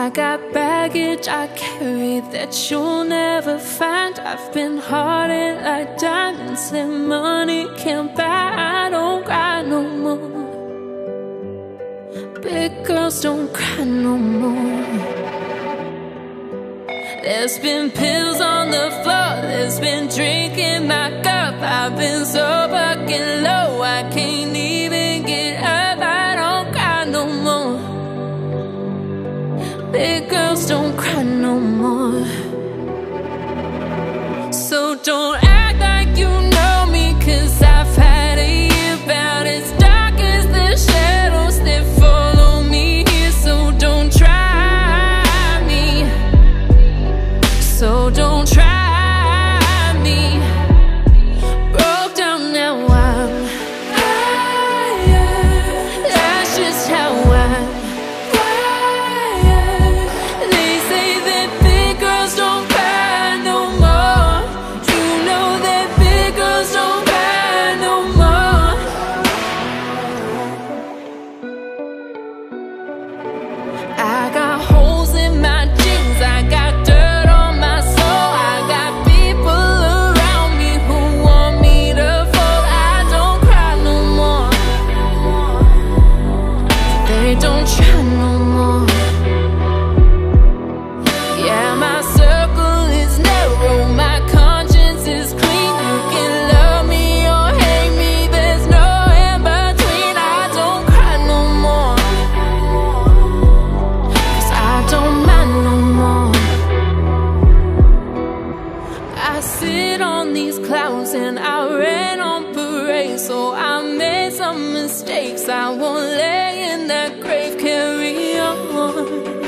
I got baggage I carry that you'll never find. I've been hearted like diamonds that money can't buy. I don't cry no more. Big girls don't cry no more. There's been pills on the floor, there's been drink in my cup. I've been so fucking low, I can't even get up. I don't cry no more. Big girls don't cry no more. So don't act like you know me, 'cause I've had a year about as dark as the shadows that follow me here. So don't try me. So don't try me. Broke down now, I'm higher. That's just how I'm wired. They say that big girls don't cry no more. You know that big girls don't cry no more. I got holes in my jeans, I got dirt on my soul. I got people around me who want me to fall. I don't cry no more. They don't try no more. Yeah, my circle is narrow, my conscience is clean. You can love me or hate me, there's no in between. I don't cry no more, 'cause I don't mind no more. I sit on these clouds and I rain on parade. So I made some mistakes, I won't lay in that grave. Carry on.